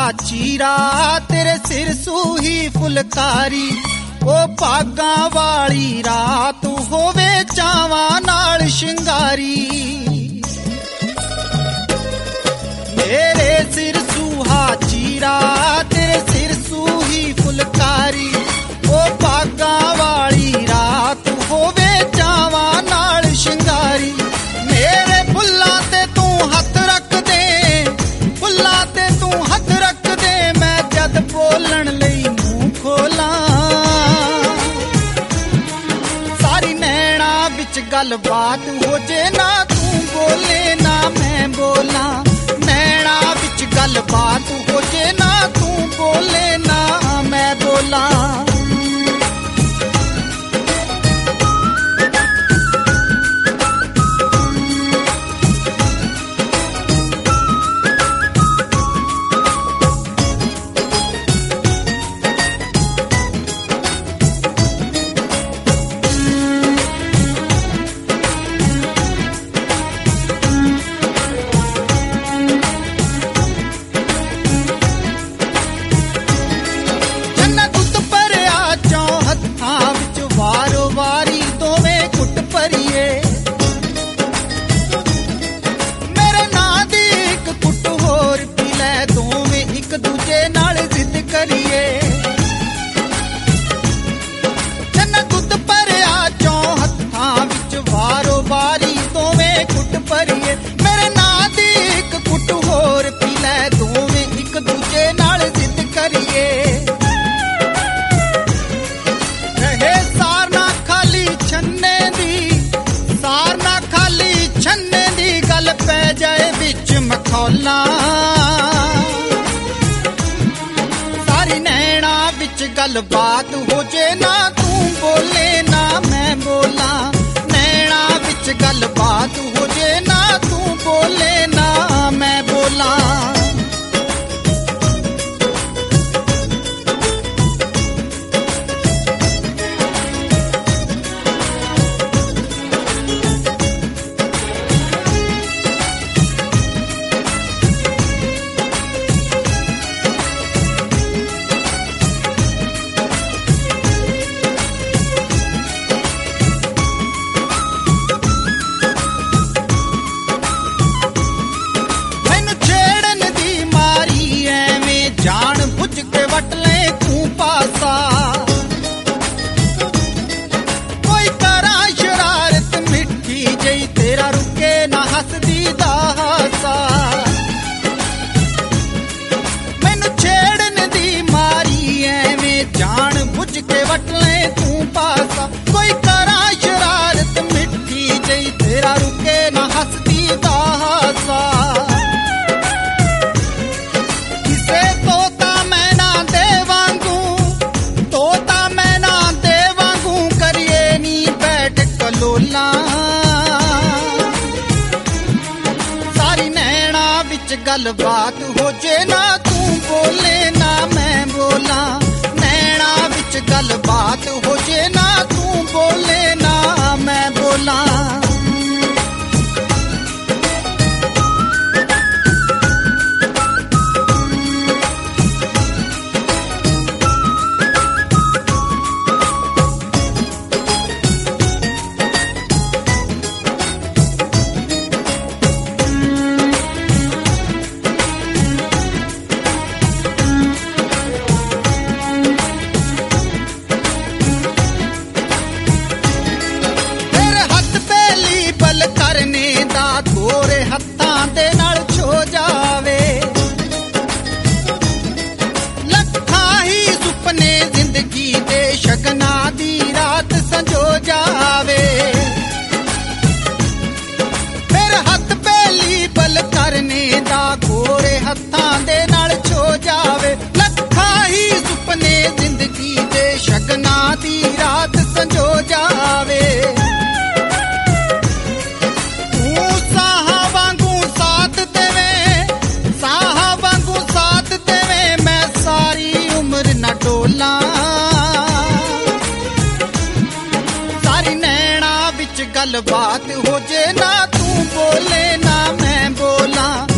ਚੀਰਾ ਤੇਰੇ ਸਿਰ ਸੂਹੀ ਫੁਲਕਾਰੀ। ਉਹ ਭਾਗਾਂ ਵਾਲੀ ਰਾਤ ਹੋਵੇ ਚਾਵਾਂ ਨਾਲ ਸ਼ਿੰਗਾਰੀ। ਮੇਰੇ ਸਿਰ ਸੂਹਾ ਚੀਰਾ ਤੇਰੇ ਸਿਰ ਸੂਹੀ ਫੁਲਕਾਰੀ। ਉਹ ਭਾਗਾਂ ਵਾਲੀ ਰਾਤ ਹੋਵੇ ਚਾਵਾਂ ਨਾਲ ਸ਼ਿੰਗਾਰੀ। ਮੇਰੇ ਫੁੱਲਾਂ ਤੇ ਤੂੰ ਹੱਥ ਰੱਖ ਦੇ, ਫੁੱਲਾਂ ਤੇ ਤੂੰ ਹੱਥ ਰੱਖ ਦੇ, ਮੈਂ ਜਦ ਬੋਲਣ ਲਈ ਮੂੰਹ ਖੋਲਾਂ। ਸਾਰੀ ਨੈਣਾ ਵਿੱਚ ਗੱਲਬਾਤ ਹੋ ਜੇ, ਨਾ ਤੂੰ ਬੋਲੇ ਨਾ ਮੈਂ ਬੋਲਾਂ। ਨੈਣਾ ਵਿੱਚ ਗੱਲਬਾਤ ਹੋ ਜੇ, ਨਾ ਤੂੰ ਬੋਲੇ ਨਾ ਮੈਂ ਬੋਲਾਂ। ਮੇਰੇ ਨਾਂ ਦੀ ਇੱਕ ਕੁੱਟ ਹੋਰ ਪੀ ਲੈ, ਦੋਵੇਂ ਇੱਕ ਦੂਜੇ ਨਾਲ ਜ਼ਿੱਦ ਕਰੀਏ। ਜੰਨਾ ਦੁੱਧ ਭਰਿਆ ਚੌਂ ਹੱਥਾਂ ਵਿੱਚ ਵਾਰੋ ਵਾਰੀ ਦੋਵੇਂ ਕੁੱਟ ਭਰੀਏ। ਮੇਰੇ ਨਾਂ ਦੀ ਇੱਕ ਕੁੱਟ ਹੋਰ ਪੀ ਲੈ, ਦੋਵੇਂ ਇੱਕ ਦੂਜੇ ਨਾਲ ਜ਼ਿੱਦ ਕਰੀਏ। ਛੰਨੇ ਦੀ ਗੱਲ ਪੈ ਜਾਏ ਵਿੱਚ ਮਖੌਲਾਂ। ਸਾਰੀ ਨੈਣਾ ਵਿੱਚ ਗੱਲਬਾਤ ਹੋ ਜੇ, ਨਾ ਤੂੰ ਬੋਲੇ ਨਾ ਮੈਂ ਬੋਲਾਂ। ਨੈਣਾ ਵਿੱਚ ਗੱਲਬਾਤ ਹੋ ਜੇ, ਨਾ ਤੂੰ ਬੋਲੇ ਨਾ ਮੈਂ ਬੋਲਾਂ। ਵਟ ਲੈ ਤੂੰ ਪਾਸਾ, ਕੋਈ ਕਰਾਂ ਸ਼ਰਾਰਤ ਮਿੱਠੀ ਜਈ, ਤੇਰਾ ਰੁਕੇ ਨਾ ਹੱਸਦੀ ਦਾ ਹਾਸਾ। ਮੈਨੂੰ ਛੇੜਨ ਦੀ ਮਾਰੀ ਐਵੇਂ ਜਾਣ ਬੁੱਝ ਕੇ ਵਟ ਲੈ ਤੂੰ ਪਾਸਾ। ਕੋਈ ਕਰਾਂ ਸ਼ਰਾਰਤ ਮਿੱਠੀ ਜਈ, ਤੇਰਾ ਰੁਕੇ ਨਾ ਹੱਸਦੀ ਦਾ ਹਾਸਾ। ਸਾਰੀ ਨੈਣਾ ਵਿੱਚ ਗੱਲਬਾਤ ਹੋ ਜੇ, ਨਾ ਤੂੰ ਬੋਲੇ ਨਾ ਮੈਂ ਬੋਲਾਂ। ਨੈਣਾ ਵਿੱਚ ਗੱਲਬਾਤ ਹੋ ਜੇ, ਨਾ ਤੂੰ ਬੋਲੇ ਨਾ ਮੈਂ ਬੋਲਾਂ। ਕਰਨੇ ਦਾ ਥੋੜੇ ਹੱਥਾਂ ਦੇ ਨਾਲ ਛੋ ਜਾਵੇ। ਲੱਖਾਂ ਹੀ ਸੁਪਨੇ ਜ਼ਿੰਦਗੀ ਦੇ ਸ਼ਗਨਾਂ ਦੀ ਰਾਤ ਸੰਜੋ ਜਾਵੇ। ਫਿਰ ਹੱਥ ਪਹਿਲੀ ਬਲ ਕਰਨੇ ਦਾ ਥੋੜੇ ਹੱਥਾਂ ਦੇ ਨਾਲ ਛੋ ਜਾਵੇ। ਲੱਖਾਂ ਹੀ ਸੁਪਨੇ ਜ਼ਿੰਦਗੀ ਦੇ ਸ਼ਗਨਾਂ ਦੀ ਰਾਤ ਸੰਜੋ ਜਾਵੇ। ਸਾਰੀ ਨੈਣਾ ਵਿੱਚ ਗੱਲਬਾਤ ਹੋ ਜੇ, ਨਾ ਤੂੰ ਬੋਲੇ ਨਾ ਮੈਂ ਬੋਲਾਂ।